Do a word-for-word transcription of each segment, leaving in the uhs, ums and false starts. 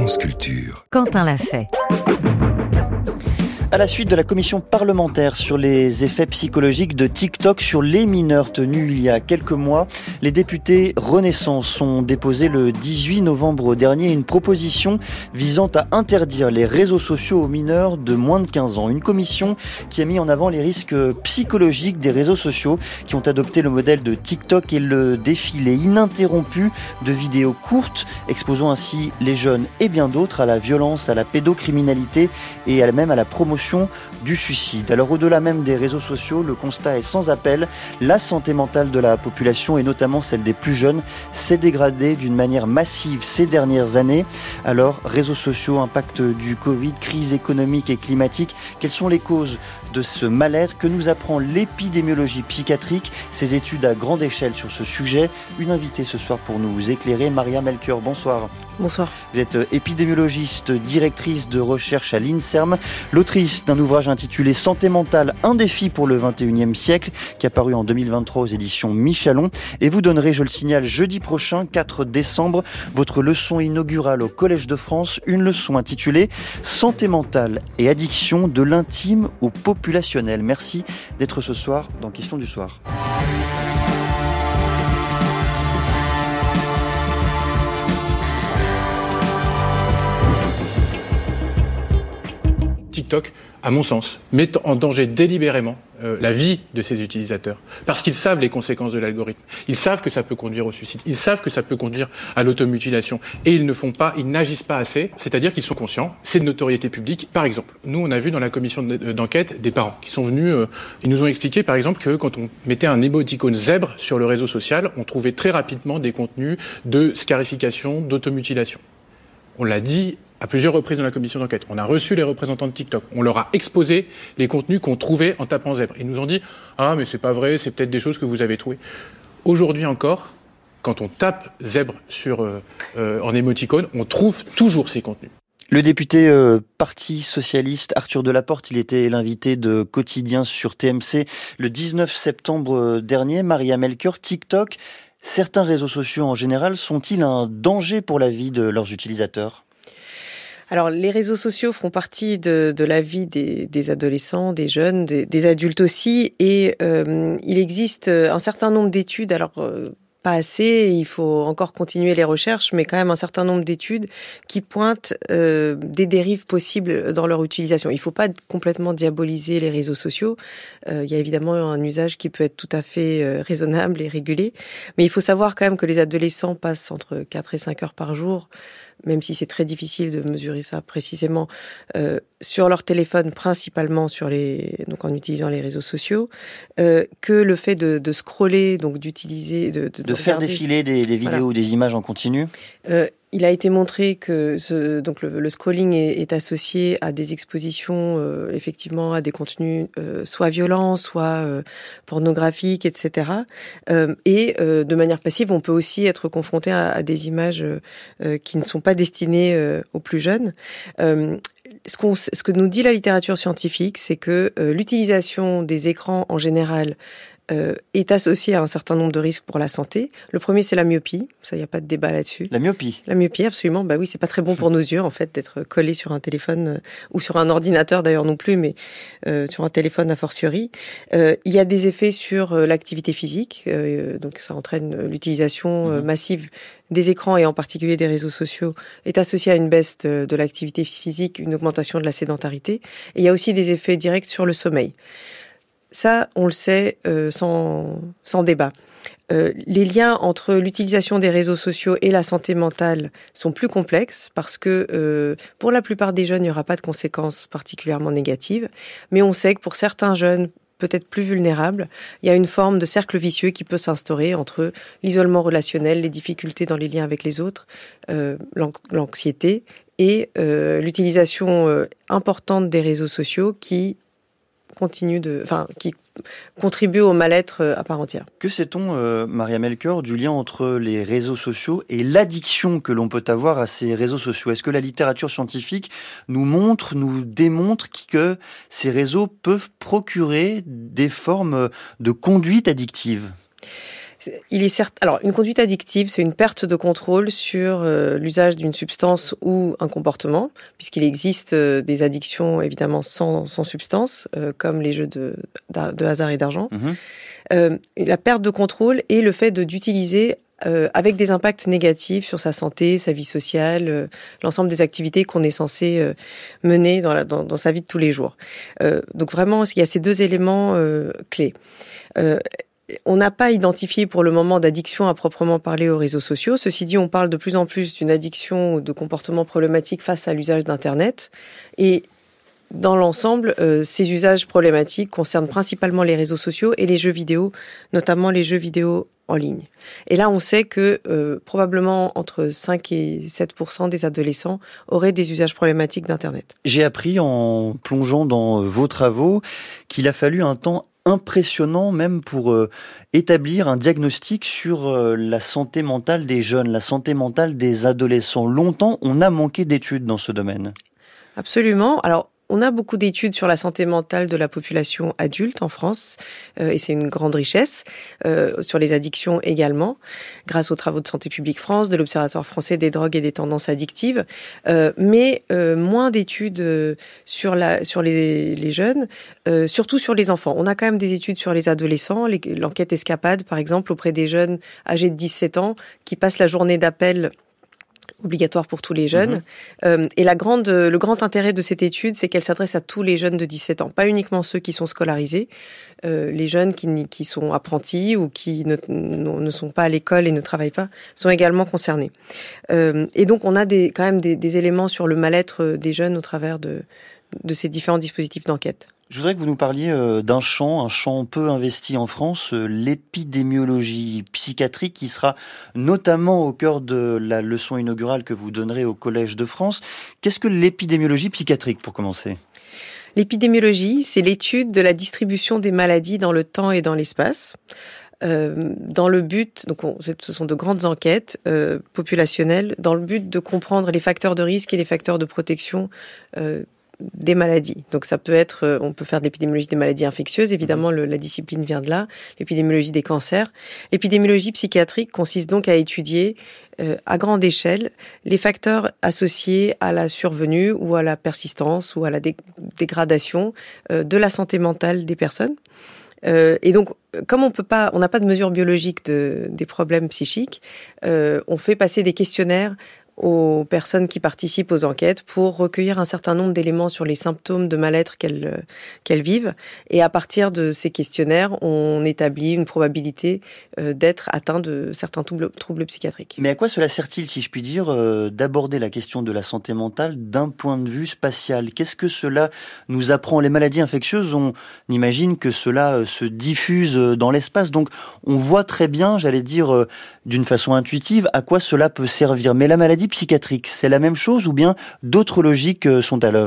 France Culture. Quentin l'a fait. À la suite de la commission parlementaire sur les effets psychologiques de TikTok sur les mineurs tenue il y a quelques mois, les députés Renaissance ont déposé le dix-huit novembre dernier une proposition visant à interdire les réseaux sociaux aux mineurs de moins de quinze ans. Une commission qui a mis en avant les risques psychologiques des réseaux sociaux, qui ont adopté le modèle de TikTok et le défilé ininterrompu de vidéos courtes, exposant ainsi les jeunes et bien d'autres à la violence, à la pédocriminalité et à même à la promotion du suicide. Alors au-delà même des réseaux sociaux, le constat est sans appel. La santé mentale de la population et notamment celle des plus jeunes s'est dégradée d'une manière massive ces dernières années. Alors réseaux sociaux, impact du Covid, crise économique et climatique, quelles sont les causes de ce mal-être? Que nous apprend l'épidémiologie psychiatrique? Ces études à grande échelle sur ce sujet. Une invitée ce soir pour nous éclairer, Maria Melchior. Bonsoir. Bonsoir. Vous êtes épidémiologiste, directrice de recherche à l'INSERM, l'autrice d'un ouvrage intitulé Santé mentale, un défi pour le vingt et unième siècle, qui a paru en deux mille vingt-trois aux éditions Michalon. Et vous donnerez, je le signale, jeudi prochain, quatre décembre, votre leçon inaugurale au Collège de France, une leçon intitulée Santé mentale et addiction, de l'intime au populationnel. Merci d'être ce soir dans Question du soir. TikTok, à mon sens, met en danger délibérément euh, la vie de ses utilisateurs. Parce qu'ils savent les conséquences de l'algorithme. Ils savent que ça peut conduire au suicide. Ils savent que ça peut conduire à l'automutilation. Et ils ne font pas, ils n'agissent pas assez. C'est-à-dire qu'ils sont conscients. C'est de notoriété publique. Par exemple, nous, on a vu dans la commission d'enquête des parents qui sont venus, euh, ils nous ont expliqué, par exemple, que quand on mettait un émoticône zèbre sur le réseau social, on trouvait très rapidement des contenus de scarification, d'automutilation. On l'a dit à plusieurs reprises dans la commission d'enquête. On a reçu les représentants de TikTok. On leur a exposé les contenus qu'on trouvait en tapant zèbre. Ils nous ont dit « Ah, mais c'est pas vrai, c'est peut-être des choses que vous avez trouvées. » Aujourd'hui encore, quand on tape zèbre sur, euh, euh, en émoticône, on trouve toujours ces contenus. Le député euh, Parti Socialiste Arthur Delaporte, il était l'invité de Quotidien sur T M C le dix-neuf septembre dernier. Maria Melchior, TikTok, certains réseaux sociaux en général sont-ils un danger pour la vie de leurs utilisateurs ? Alors, les réseaux sociaux font partie de, de la vie des, des adolescents, des jeunes, des, des adultes aussi, et euh, il existe un certain nombre d'études, alors euh, pas assez, il faut encore continuer les recherches, mais quand même un certain nombre d'études qui pointent euh, des dérives possibles dans leur utilisation. Il ne faut pas complètement diaboliser les réseaux sociaux. Euh, il y a évidemment un usage qui peut être tout à fait euh, raisonnable et régulé, mais il faut savoir quand même que les adolescents passent entre quatre et cinq heures par jour, même si c'est très difficile de mesurer ça précisément, euh, sur leur téléphone, principalement sur les, donc en utilisant les réseaux sociaux, euh, que le fait de, de scroller, donc d'utiliser, de, de, de, de faire défiler des, des vidéos voilà. ou des images en continu. Euh, Il a été montré que ce, donc le, le scrolling est, est associé à des expositions, euh, effectivement, à des contenus euh, soit violents, soit euh, pornographiques, et cetera. Euh, et euh, de manière passive, on peut aussi être confronté à, à des images euh, qui ne sont pas destinées euh, aux plus jeunes. Euh, ce, qu'on, ce que nous dit la littérature scientifique, c'est que euh, l'utilisation des écrans en général Euh, est associé à un certain nombre de risques pour la santé. Le premier, c'est la myopie. Ça, il n'y a pas de débat là-dessus. La myopie La myopie, absolument. Bah oui, c'est pas très bon pour nos yeux, en fait, d'être collé sur un téléphone, euh, ou sur un ordinateur d'ailleurs non plus, mais euh, sur un téléphone a fortiori. Euh, il y a des effets sur euh, l'activité physique. Euh, donc, ça entraîne l'utilisation euh, massive des écrans et en particulier des réseaux sociaux est associée à une baisse de, de l'activité physique, une augmentation de la sédentarité. Et il y a aussi des effets directs sur le sommeil. Ça, on le sait euh, sans, sans débat. Euh, les liens entre l'utilisation des réseaux sociaux et la santé mentale sont plus complexes parce que euh, pour la plupart des jeunes, il n'y aura pas de conséquences particulièrement négatives. Mais on sait que pour certains jeunes, peut-être plus vulnérables, il y a une forme de cercle vicieux qui peut s'instaurer entre l'isolement relationnel, les difficultés dans les liens avec les autres, euh, l'anxiété et euh, l'utilisation euh, importante des réseaux sociaux qui continue de, enfin, qui contribue au mal-être à part entière. Que sait-on, euh, Maria Melchior, du lien entre les réseaux sociaux et l'addiction que l'on peut avoir à ces réseaux sociaux? Est-ce que la littérature scientifique nous montre, nous démontre que ces réseaux peuvent procurer des formes de conduite addictive ? Il est certes. Alors, une conduite addictive, c'est une perte de contrôle sur euh, l'usage d'une substance ou un comportement, puisqu'il existe euh, des addictions évidemment sans, sans substance, euh, comme les jeux de, de hasard et d'argent. Mmh. Euh, la perte de contrôle et le fait de, d'utiliser euh, avec des impacts négatifs sur sa santé, sa vie sociale, euh, l'ensemble des activités qu'on est censé euh, mener dans, la, dans, dans sa vie de tous les jours. Euh, donc vraiment, il y a ces deux éléments euh, clés. Euh, On n'a pas identifié pour le moment d'addiction à proprement parler aux réseaux sociaux. Ceci dit, on parle de plus en plus d'une addiction ou de comportement problématique face à l'usage d'Internet. Et dans l'ensemble, euh, ces usages problématiques concernent principalement les réseaux sociaux et les jeux vidéo, notamment les jeux vidéo en ligne. Et là, on sait que euh, probablement entre cinq et sept pour cent des adolescents auraient des usages problématiques d'Internet. J'ai appris en plongeant dans vos travaux qu'il a fallu un temps impressionnant même pour euh, établir un diagnostic sur euh, la santé mentale des jeunes, la santé mentale des adolescents. Longtemps, on a manqué d'études dans ce domaine. Absolument. Alors, on a beaucoup d'études sur la santé mentale de la population adulte en France, euh, et c'est une grande richesse, euh, sur les addictions également, grâce aux travaux de Santé publique France, de l'Observatoire français des drogues et des tendances addictives, euh, mais euh, moins d'études euh, sur, la, sur les, les jeunes, euh, surtout sur les enfants. On a quand même des études sur les adolescents, les, l'enquête Escapade par exemple, auprès des jeunes âgés de dix-sept ans, qui passent la journée d'appel obligatoire pour tous les jeunes. Mmh. Euh, et la grande, le grand intérêt de cette étude, c'est qu'elle s'adresse à tous les jeunes de dix-sept ans, pas uniquement ceux qui sont scolarisés, euh, les jeunes qui, qui sont apprentis ou qui ne, ne sont pas à l'école et ne travaillent pas, sont également concernés. Euh, et donc, on a des, quand même des, des éléments sur le mal-être des jeunes au travers de, de ces différents dispositifs d'enquête. Je voudrais que vous nous parliez d'un champ, un champ peu investi en France, l'épidémiologie psychiatrique, qui sera notamment au cœur de la leçon inaugurale que vous donnerez au Collège de France. Qu'est-ce que l'épidémiologie psychiatrique, pour commencer ? L'épidémiologie, c'est l'étude de la distribution des maladies dans le temps et dans l'espace. Euh, dans le but, donc on, ce sont de grandes enquêtes euh, populationnelles, dans le but de comprendre les facteurs de risque et les facteurs de protection euh, des maladies. Donc ça peut être, on peut faire de l'épidémiologie des maladies infectieuses, évidemment le, la discipline vient de là, l'épidémiologie des cancers. L'épidémiologie psychiatrique consiste donc à étudier euh, à grande échelle les facteurs associés à la survenue ou à la persistance ou à la dé- dégradation euh, de la santé mentale des personnes. Euh, et donc, comme on peut pas, on n'a pas de mesure biologique de, des problèmes psychiques, euh, on fait passer des questionnaires aux personnes qui participent aux enquêtes pour recueillir un certain nombre d'éléments sur les symptômes de mal-être qu'elles, qu'elles vivent. Et à partir de ces questionnaires, on établit une probabilité d'être atteint de certains troubles, troubles psychiatriques. Mais à quoi cela sert-il, si je puis dire, euh, d'aborder la question de la santé mentale d'un point de vue spatial ? Qu'est-ce que cela nous apprend ? Les maladies infectieuses, on imagine que cela euh, se diffuse dans l'espace. Donc on voit très bien, j'allais dire, euh, d'une façon intuitive, à quoi cela peut servir. Mais la maladie psychiatrique, c'est la même chose ou bien d'autres logiques sont à l'œuvre ?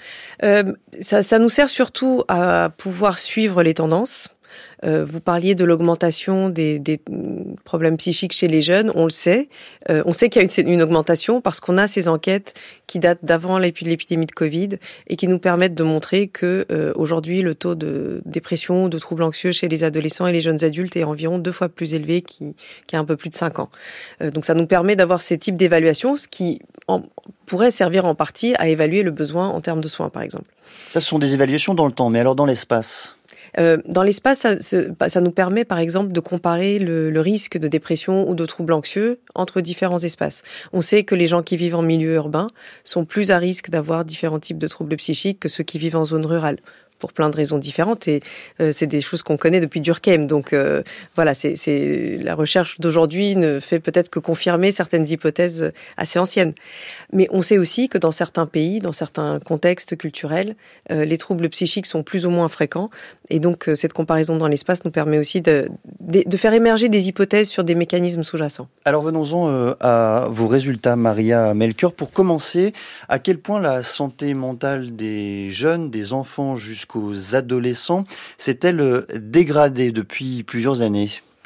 euh, ça, ça nous sert surtout à pouvoir suivre les tendances. Euh, vous parliez de l'augmentation des, des problèmes psychiques chez les jeunes, on le sait. Euh, on sait qu'il y a une, une augmentation parce qu'on a ces enquêtes qui datent d'avant l'épidémie de Covid et qui nous permettent de montrer que euh, aujourd'hui le taux de dépression, de troubles anxieux chez les adolescents et les jeunes adultes est environ deux fois plus élevé qu'il, qu'il y a un peu plus de cinq ans. Euh, donc ça nous permet d'avoir ces types d'évaluations, ce qui en, pourrait servir en partie à évaluer le besoin en termes de soins, par exemple. Ça, ce sont des évaluations dans le temps, mais alors dans l'espace ? Euh, dans l'espace, ça, ça nous permet par exemple de comparer le, le risque de dépression ou de troubles anxieux entre différents espaces. On sait que les gens qui vivent en milieu urbain sont plus à risque d'avoir différents types de troubles psychiques que ceux qui vivent en zone rurale, pour plein de raisons différentes, et euh, c'est des choses qu'on connaît depuis Durkheim. Donc euh, voilà, c'est, c'est la recherche d'aujourd'hui ne fait peut-être que confirmer certaines hypothèses assez anciennes. Mais on sait aussi que dans certains pays, dans certains contextes culturels, euh, les troubles psychiques sont plus ou moins fréquents, et donc euh, cette comparaison dans l'espace nous permet aussi de, de, de faire émerger des hypothèses sur des mécanismes sous-jacents. Alors venons-en euh, à vos résultats, Maria Melchior. Pour commencer, à quel point la santé mentale des jeunes, des enfants jusqu'à aux adolescents, s'est-elle dégradée depuis plusieurs années ?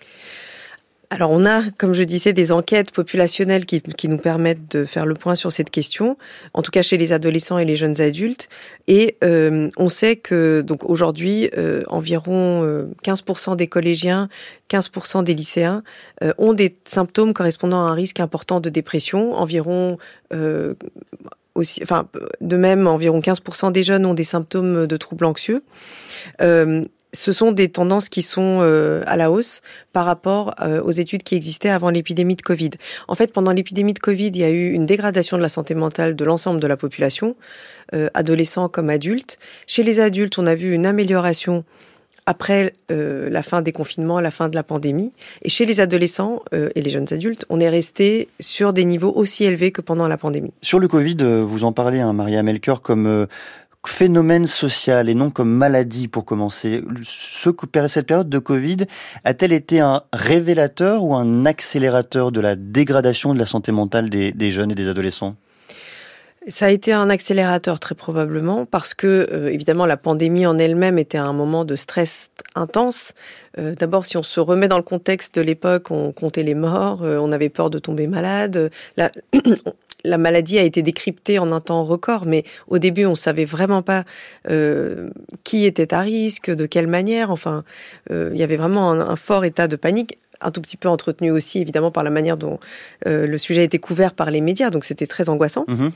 Alors on a, comme je disais, des enquêtes populationnelles qui, qui nous permettent de faire le point sur cette question, en tout cas chez les adolescents et les jeunes adultes. Et euh, on sait que donc aujourd'hui, euh, environ euh, quinze pour cent des collégiens, quinze pour cent des lycéens euh, ont des symptômes correspondant à un risque important de dépression. Environ euh, aussi, enfin de même, environ quinze pour cent des jeunes ont des symptômes de troubles anxieux. Euh, Ce sont des tendances qui sont euh, à la hausse par rapport euh, aux études qui existaient avant l'épidémie de Covid. En fait, pendant l'épidémie de Covid, il y a eu une dégradation de la santé mentale de l'ensemble de la population, euh, adolescents comme adultes. Chez les adultes, on a vu une amélioration après euh, la fin des confinements, la fin de la pandémie. Et chez les adolescents euh, et les jeunes adultes, on est resté sur des niveaux aussi élevés que pendant la pandémie. Sur le Covid, vous en parlez, hein, Maria Melchior, comme... Euh phénomène social et non comme maladie pour commencer. Ce, cette période de Covid a-t-elle été un révélateur ou un accélérateur de la dégradation de la santé mentale des, des jeunes et des adolescents ? Ça a été un accélérateur très probablement parce que euh, évidemment la pandémie en elle-même était un moment de stress intense. Euh, d'abord, si on se remet dans le contexte de l'époque, on comptait les morts, euh, on avait peur de tomber malade. La... La maladie a été décryptée en un temps record, mais au début, on savait vraiment pas euh, qui était à risque, de quelle manière. Enfin, euh, il y avait vraiment un, un fort état de panique, un tout petit peu entretenu aussi, évidemment, par la manière dont euh, le sujet a été couvert par les médias. Donc, c'était très angoissant. Mmh.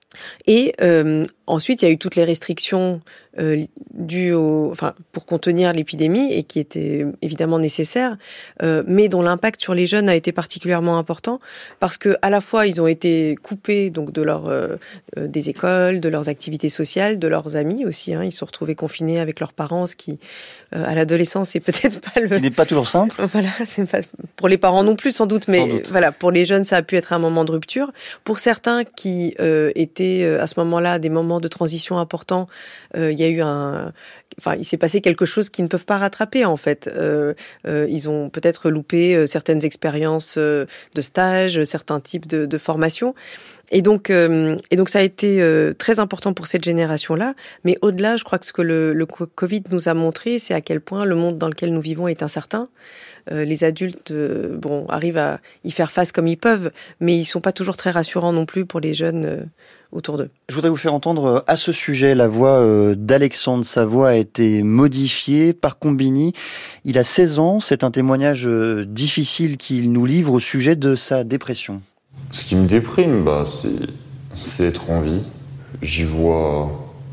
Et euh, ensuite, il y a eu toutes les restrictions euh, dues au, enfin, pour contenir l'épidémie et qui étaient évidemment nécessaires, euh, mais dont l'impact sur les jeunes a été particulièrement important parce que à la fois ils ont été coupés donc de leur euh, des écoles, de leurs activités sociales, de leurs amis aussi. Hein, ils se sont retrouvés confinés avec leurs parents, ce qui euh, à l'adolescence c'est peut-être pas le. Ce qui n'est pas toujours simple. Voilà, c'est pas pour les parents non plus sans doute, mais sans doute. Voilà, pour les jeunes ça a pu être un moment de rupture. Pour certains qui euh, étaient à ce moment-là des moments de transition importants, euh, il y a eu un, enfin, il s'est passé quelque chose qu'ils ne peuvent pas rattraper en fait. Euh, euh, ils ont peut-être loupé euh, certaines expériences euh, de stage, certains types de, de formations. Et donc, euh, et donc ça a été euh, très important pour cette génération-là. Mais au-delà, je crois que ce que le, le Covid nous a montré, c'est à quel point le monde dans lequel nous vivons est incertain. Euh, les adultes, euh, bon, arrivent à y faire face comme ils peuvent, mais ils sont pas toujours très rassurants non plus pour les jeunes euh, autour d'eux. Je voudrais vous faire entendre à ce sujet la voix euh, d'Alexandre. Sa voix a été modifiée par Combini. Il a seize ans. C'est un témoignage euh, difficile qu'il nous livre au sujet de sa dépression. Ce qui me déprime, bah, c'est, c'est être en vie. J'y vois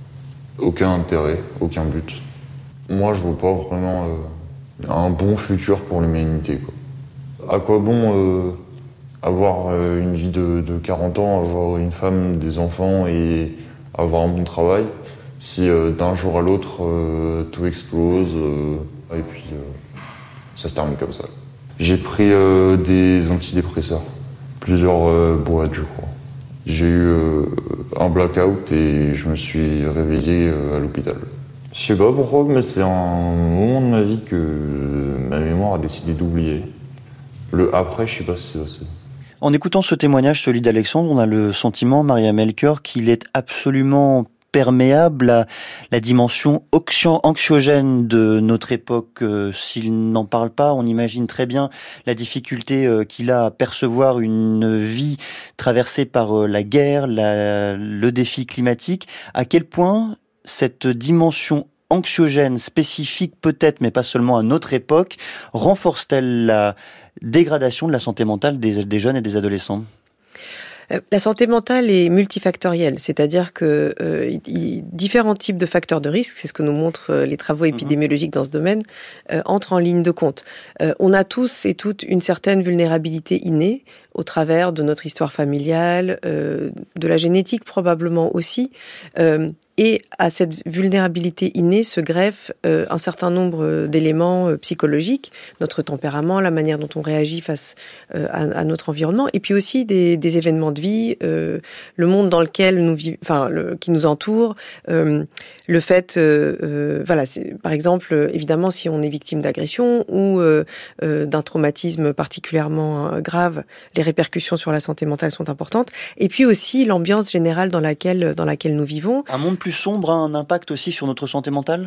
aucun intérêt, aucun but. Moi, je vois pas vraiment euh, un bon futur pour l'humanité, quoi. À quoi bon euh, avoir euh, une vie de, de quarante ans, avoir une femme, des enfants et avoir un bon travail, si euh, d'un jour à l'autre, euh, tout explose euh, et puis euh, ça se termine comme ça. J'ai pris euh, des antidépresseurs. Plusieurs euh, boîtes, je crois. J'ai eu euh, un blackout et je me suis réveillé euh, à l'hôpital. Je sais pas pourquoi, mais c'est un moment de ma vie que euh, ma mémoire a décidé d'oublier. Le après, je sais pas si c'est passé. En écoutant ce témoignage, celui d'Alexandre, on a le sentiment, Maria Melchior, qu'il est absolument perméable à la dimension anxiogène de notre époque. Euh, s'il n'en parle pas, on imagine très bien la difficulté euh, qu'il a à percevoir une vie traversée par euh, la guerre, la, le défi climatique. À quel point cette dimension anxiogène, spécifique peut-être, mais pas seulement à notre époque, renforce-t-elle la dégradation de la santé mentale des, des jeunes et des adolescents ? La santé mentale est multifactorielle, c'est-à-dire que euh, y, différents types de facteurs de risque, c'est ce que nous montrent euh, les travaux épidémiologiques dans ce domaine, euh, entrent en ligne de compte. Euh, on a tous et toutes une certaine vulnérabilité innée au travers de notre histoire familiale, euh, de la génétique probablement aussi. Euh, Et à cette vulnérabilité innée se greffe euh, un certain nombre d'éléments euh, psychologiques, notre tempérament, la manière dont on réagit face euh, à, à notre environnement, et puis aussi des, des événements de vie, euh, le monde dans lequel nous vivons, enfin, le, qui nous entoure, euh, le fait, euh, euh, voilà, c'est, par exemple, évidemment, si on est victime d'agression ou euh, euh, d'un traumatisme particulièrement euh, grave, les répercussions sur la santé mentale sont importantes. Et puis aussi l'ambiance générale dans laquelle dans laquelle nous vivons. Un monde plus sombre a un impact aussi sur notre santé mentale ?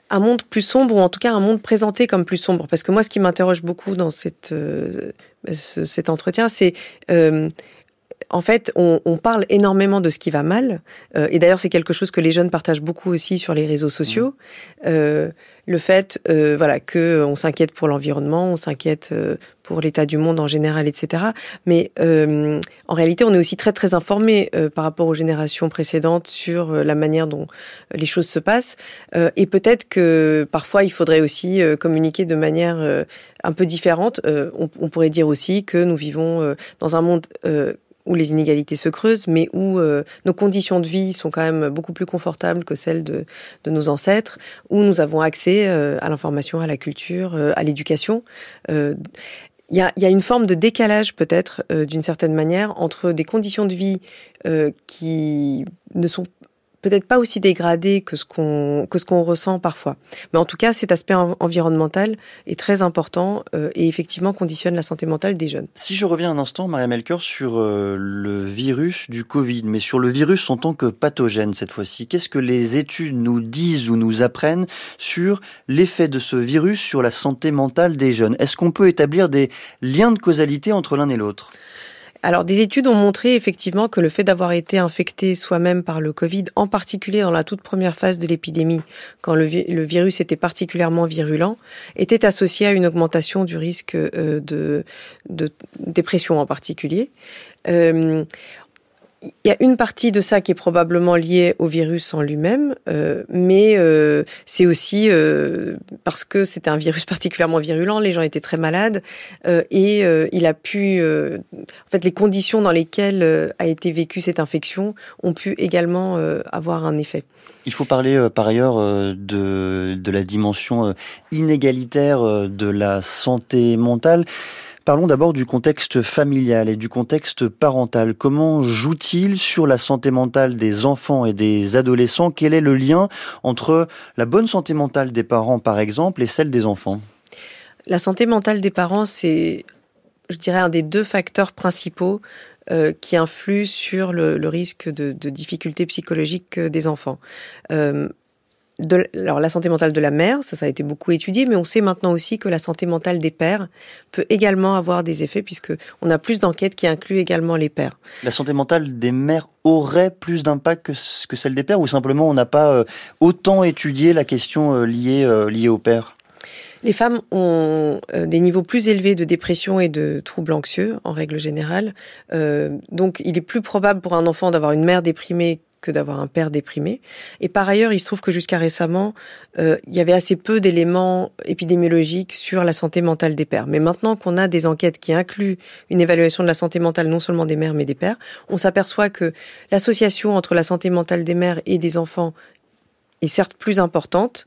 un monde plus sombre, ou en tout cas un monde présenté comme plus sombre. Parce que moi, ce qui m'interroge beaucoup dans cette, euh, ce, cet entretien, c'est... Euh, En fait, on, on parle énormément de ce qui va mal, euh, et d'ailleurs c'est quelque chose que les jeunes partagent beaucoup aussi sur les réseaux sociaux. Euh, le fait, euh, voilà, que on s'inquiète pour l'environnement, on s'inquiète euh, pour l'état du monde en général, et cetera. Mais euh, en réalité, on est aussi très très informé euh, par rapport aux générations précédentes sur euh, la manière dont les choses se passent. Euh, et peut-être que parfois il faudrait aussi euh, communiquer de manière euh, un peu différente. Euh, on, on pourrait dire aussi que nous vivons euh, dans un monde euh, où les inégalités se creusent, mais où euh, nos conditions de vie sont quand même beaucoup plus confortables que celles de, de nos ancêtres, où nous avons accès euh, à l'information, à la culture, euh, à l'éducation. Euh, il y a, y a une forme de décalage peut-être, euh, d'une certaine manière, entre des conditions de vie euh, qui ne sont peut-être pas aussi dégradé que ce qu'on que ce qu'on ressent parfois. Mais en tout cas, cet aspect en- environnemental est très important euh, et effectivement conditionne la santé mentale des jeunes. Si je reviens un instant, Maria Melchior, sur euh, le virus du Covid, mais sur le virus en tant que pathogène cette fois-ci, qu'est-ce que les études nous disent ou nous apprennent sur l'effet de ce virus sur la santé mentale des jeunes ? Est-ce qu'on peut établir des liens de causalité entre l'un et l'autre ? Alors, des études ont montré effectivement que le fait d'avoir été infecté soi-même par le Covid, en particulier dans la toute première phase de l'épidémie, quand le, vi- le virus était particulièrement virulent, était associé à une augmentation du risque euh, de, de dépression en particulier. Euh, Il y a une partie de ça qui est probablement liée au virus en lui-même, euh, mais euh, c'est aussi euh, parce que c'était un virus particulièrement virulent, les gens étaient très malades, euh, et euh, il a pu... Euh, en fait, les conditions dans lesquelles euh, a été vécue cette infection ont pu également euh, avoir un effet. Il faut parler euh, par ailleurs euh, de, de la dimension euh, inégalitaire euh, de la santé mentale. Parlons d'abord du contexte familial et du contexte parental. Comment joue-t-il sur la santé mentale des enfants et des adolescents ? Quel est le lien entre la bonne santé mentale des parents, par exemple, et celle des enfants ? La santé mentale des parents, c'est, je dirais, un des deux facteurs principaux euh, qui influent sur le, le risque de, de difficultés psychologiques des enfants. Euh, De, alors la santé mentale de la mère, ça, ça a été beaucoup étudié, mais on sait maintenant aussi que la santé mentale des pères peut également avoir des effets, puisque on a plus d'enquêtes qui incluent également les pères. La santé mentale des mères aurait plus d'impact que, que celle des pères, ou simplement on n'a pas euh, autant étudié la question euh, liée, euh, liée aux pères ? Les femmes ont euh, des niveaux plus élevés de dépression et de troubles anxieux, en règle générale. Euh, donc il est plus probable pour un enfant d'avoir une mère déprimée que d'avoir un père déprimé. Et par ailleurs, il se trouve que jusqu'à récemment, euh, il y avait assez peu d'éléments épidémiologiques sur la santé mentale des pères. Mais maintenant qu'on a des enquêtes qui incluent une évaluation de la santé mentale non seulement des mères mais des pères, on s'aperçoit que l'association entre la santé mentale des mères et des enfants est certes plus importante,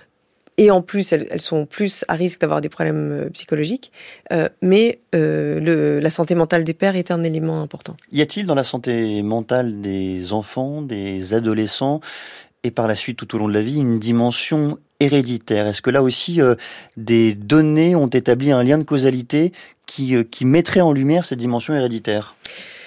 et en plus, elles, elles sont plus à risque d'avoir des problèmes euh, psychologiques, euh, mais euh, le, la santé mentale des pères est un élément important. Y a-t-il dans la santé mentale des enfants, des adolescents, et par la suite tout au long de la vie, une dimension héréditaire ? Est-ce que là aussi, euh, des données ont établi un lien de causalité qui, euh, qui mettrait en lumière cette dimension héréditaire ?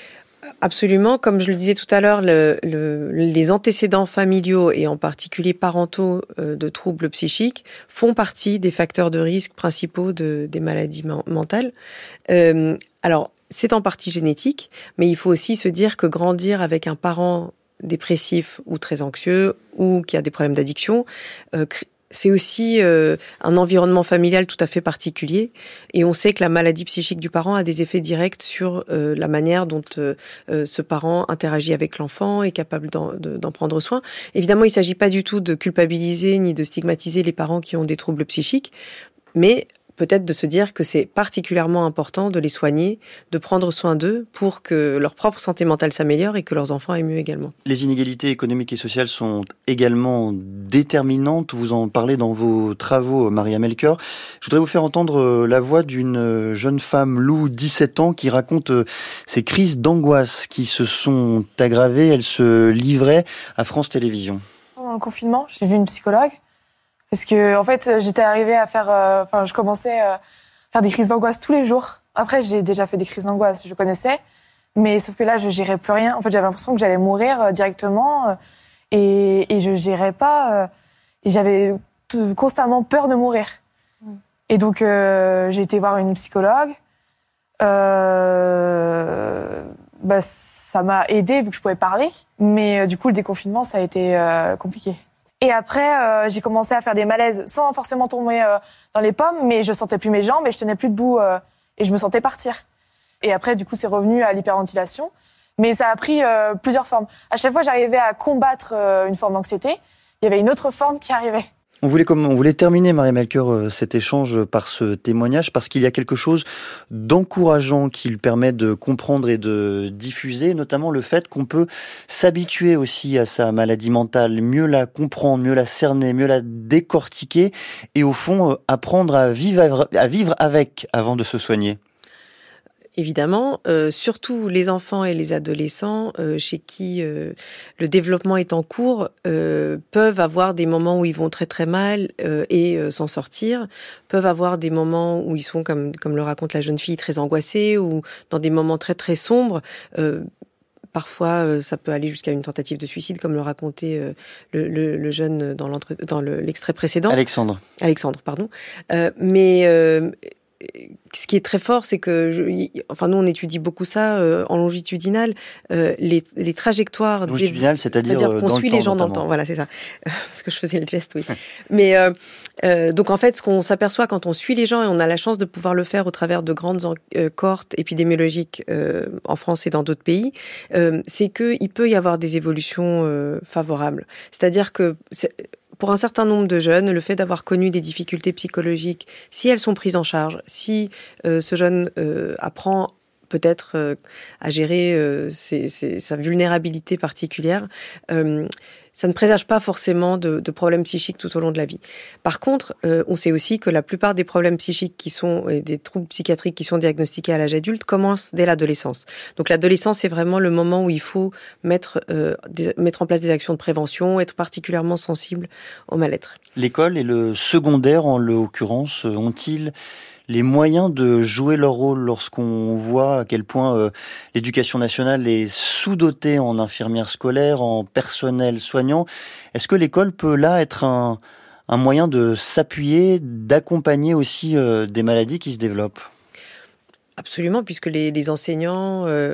Absolument. Comme je le disais tout à l'heure, le, le, les antécédents familiaux et en particulier parentaux euh, de troubles psychiques font partie des facteurs de risque principaux de, des maladies men- mentales. Euh, alors, c'est en partie génétique, mais il faut aussi se dire que grandir avec un parent dépressif ou très anxieux ou qui a des problèmes d'addiction, euh, c'est aussi euh, un environnement familial tout à fait particulier, et on sait que la maladie psychique du parent a des effets directs sur euh, la manière dont euh, euh, ce parent interagit avec l'enfant, est capable d'en, de, d'en prendre soin. Évidemment, il ne s'agit pas du tout de culpabiliser ni de stigmatiser les parents qui ont des troubles psychiques, mais peut-être de se dire que c'est particulièrement important de les soigner, de prendre soin d'eux pour que leur propre santé mentale s'améliore et que leurs enfants aient mieux également. Les inégalités économiques et sociales sont également déterminantes. Vous en parlez dans vos travaux, Maria Melchior. Je voudrais vous faire entendre la voix d'une jeune femme, Lou, dix-sept ans, qui raconte ces crises d'angoisse qui se sont aggravées. Elle se livrait à France Télévisions. Pendant le confinement, j'ai vu une psychologue. Parce que, en fait, j'étais arrivée à faire, euh, enfin, je commençais à faire des crises d'angoisse tous les jours. Après, j'ai déjà fait des crises d'angoisse, je connaissais. Mais sauf que là, je gérais plus rien. En fait, j'avais l'impression que j'allais mourir euh, directement. Euh, et, et je gérais pas. Euh, et j'avais t- constamment peur de mourir. Mmh. Et donc, euh, j'ai été voir une psychologue. Euh, bah, ça m'a aidée vu que je pouvais parler. Mais euh, du coup, le déconfinement, ça a été euh, compliqué. Et après, euh, j'ai commencé à faire des malaises sans forcément tomber euh, dans les pommes, mais je sentais plus mes jambes et je tenais plus debout euh, et je me sentais partir. Et après, du coup, c'est revenu à l'hyperventilation. Mais ça a pris euh, plusieurs formes. À chaque fois, j'arrivais à combattre euh, une forme d'anxiété. Il y avait une autre forme qui arrivait. On voulait, comme, on voulait terminer, Marie Melchior, cet échange par ce témoignage, parce qu'il y a quelque chose d'encourageant qu'il permet de comprendre et de diffuser, notamment le fait qu'on peut s'habituer aussi à sa maladie mentale, mieux la comprendre, mieux la cerner, mieux la décortiquer, et au fond, apprendre à vivre, à vivre avec avant de se soigner. Évidemment, euh, surtout les enfants et les adolescents euh, chez qui euh, le développement est en cours euh, peuvent avoir des moments où ils vont très très mal euh, et euh, s'en sortir, peuvent avoir des moments où ils sont, comme, comme le raconte la jeune fille, très angoissés ou dans des moments très très sombres. Euh, Parfois, euh, ça peut aller jusqu'à une tentative de suicide, comme le racontait euh, le, le, le jeune dans, l'entre... dans le, l'extrait précédent. Alexandre. Alexandre, pardon. Euh, mais... Euh, ce qui est très fort, c'est que, je, enfin, nous, on étudie beaucoup ça euh, en longitudinal, euh, les, les trajectoires. Longitudinal, des, c'est-à-dire, c'est-à-dire qu'on dans suit le temps, les gens notamment. dans le temps. Voilà, c'est ça. Parce que je faisais le geste, oui. Mais euh, euh, donc, en fait, ce qu'on s'aperçoit quand on suit les gens, et on a la chance de pouvoir le faire au travers de grandes en, euh, cohortes épidémiologiques euh, en France et dans d'autres pays, euh, c'est qu'il peut y avoir des évolutions euh, favorables. C'est-à-dire que c'est, pour un certain nombre de jeunes, le fait d'avoir connu des difficultés psychologiques, si elles sont prises en charge, si euh, ce jeune euh, apprend peut-être euh, à gérer euh, ses, ses, sa vulnérabilité particulière, euh, ça ne présage pas forcément de, de problèmes psychiques tout au long de la vie. Par contre, euh, on sait aussi que la plupart des problèmes psychiques qui sont, et des troubles psychiatriques qui sont diagnostiqués à l'âge adulte commencent dès l'adolescence. Donc l'adolescence, c'est vraiment le moment où il faut mettre, euh, des, mettre en place des actions de prévention, être particulièrement sensible au mal-être. L'école et le secondaire, en l'occurrence, ont-ils les moyens de jouer leur rôle lorsqu'on voit à quel point euh, l'éducation nationale est sous-dotée en infirmières scolaires, en personnel soignant? Est-ce que l'école peut là être un, un moyen de s'appuyer, d'accompagner aussi euh, des maladies qui se développent? Absolument, puisque les, les enseignants... Euh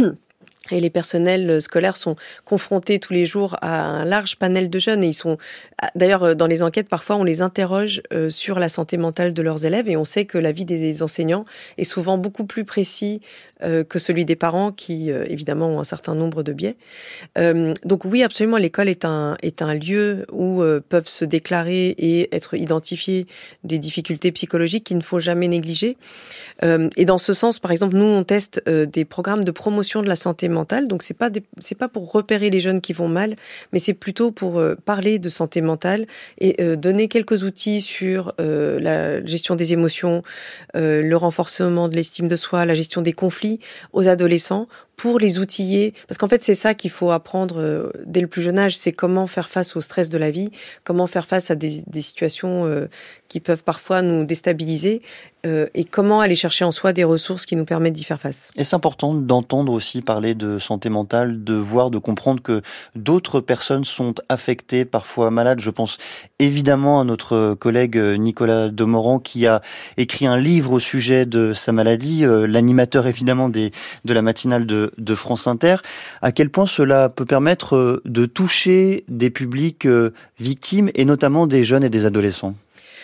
et les personnels scolaires sont confrontés tous les jours à un large panel de jeunes et ils sont, d'ailleurs, dans les enquêtes, parfois, on les interroge sur la santé mentale de leurs élèves et on sait que l'avis des enseignants est souvent beaucoup plus précis que celui des parents qui, évidemment, ont un certain nombre de biais. Donc oui, absolument, l'école est un, est un lieu où peuvent se déclarer et être identifiées des difficultés psychologiques qu'il ne faut jamais négliger. Et dans ce sens, par exemple, nous, on teste des programmes de promotion de la santé mentale. Donc, c'est pas des, c'est pas pour repérer les jeunes qui vont mal, mais c'est plutôt pour euh, parler de santé mentale et euh, donner quelques outils sur euh, la gestion des émotions, euh, le renforcement de l'estime de soi, la gestion des conflits aux adolescents pour les outiller. Parce qu'en fait, c'est ça qu'il faut apprendre euh, dès le plus jeune âge, c'est comment faire face au stress de la vie, comment faire face à des, des situations euh, qui peuvent parfois nous déstabiliser euh, et comment aller chercher en soi des ressources qui nous permettent d'y faire face. Et c'est important d'entendre aussi parler de santé mentale, de voir, de comprendre que d'autres personnes sont affectées, parfois malades. Je pense évidemment à notre collègue Nicolas Demorand qui a écrit un livre au sujet de sa maladie, euh, l'animateur évidemment des, de la matinale de, de France Inter. À quel point cela peut permettre de toucher des publics euh, victimes et notamment des jeunes et des adolescents?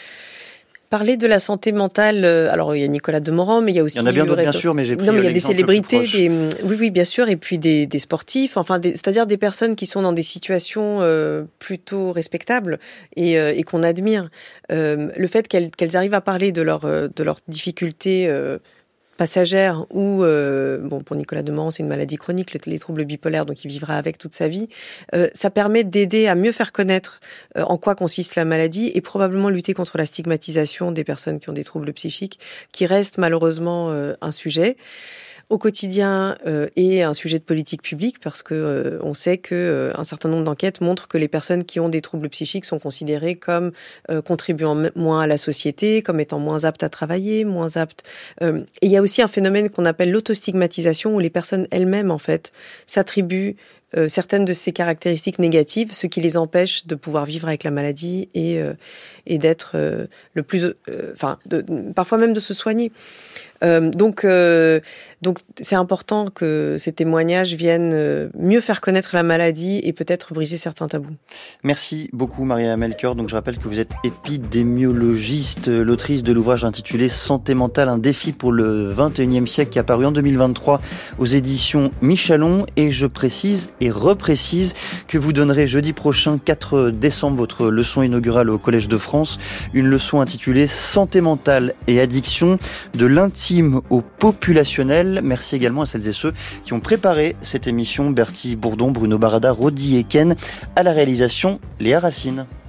Parler de la santé mentale, alors il y a Nicolas Demorand, mais il y a aussi... Il y en a bien d'autres, reste... bien sûr, mais j'ai pris Non, mais il y a des célébrités, des... oui, oui, bien sûr, et puis des, des sportifs, enfin, des... c'est-à-dire des personnes qui sont dans des situations euh, plutôt respectables et, euh, et qu'on admire. Euh, le fait qu'elles, qu'elles arrivent à parler de, leur, de leurs difficultés euh, passagère ou, euh, bon, pour Nicolas Demorand, c'est une maladie chronique, les, les troubles bipolaires, donc il vivra avec toute sa vie. Euh, ça permet d'aider à mieux faire connaître euh, en quoi consiste la maladie et probablement lutter contre la stigmatisation des personnes qui ont des troubles psychiques, qui reste malheureusement euh, un sujet au quotidien euh, et un sujet de politique publique parce que euh, on sait que euh, un certain nombre d'enquêtes montrent que les personnes qui ont des troubles psychiques sont considérées comme euh, contribuant m- moins à la société, comme étant moins aptes à travailler, moins aptes. Euh, et il y a aussi un phénomène qu'on appelle l'autostigmatisation où les personnes elles-mêmes en fait s'attribuent euh, certaines de ces caractéristiques négatives, ce qui les empêche de pouvoir vivre avec la maladie et, euh, et d'être euh, le plus... Enfin, euh, parfois même de se soigner. Euh, donc, euh, donc, c'est important que ces témoignages viennent euh, mieux faire connaître la maladie et peut-être briser certains tabous. Merci beaucoup, Maria Melchior. Donc, je rappelle que vous êtes épidémiologiste, l'autrice de l'ouvrage intitulé Santé mentale, un défi pour le vingt et unième siècle, qui est apparu en deux mille vingt-trois aux éditions Michalon. Et je précise et reprécise que vous donnerez jeudi prochain, quatre décembre, votre leçon inaugurale au Collège de France, une leçon intitulée Santé mentale et addiction, de l'intime au populationnel. Merci également à celles et ceux qui ont préparé cette émission. Bertie Bourdon, Bruno Barada, Rodi et Ken. À la réalisation, Léa Racine.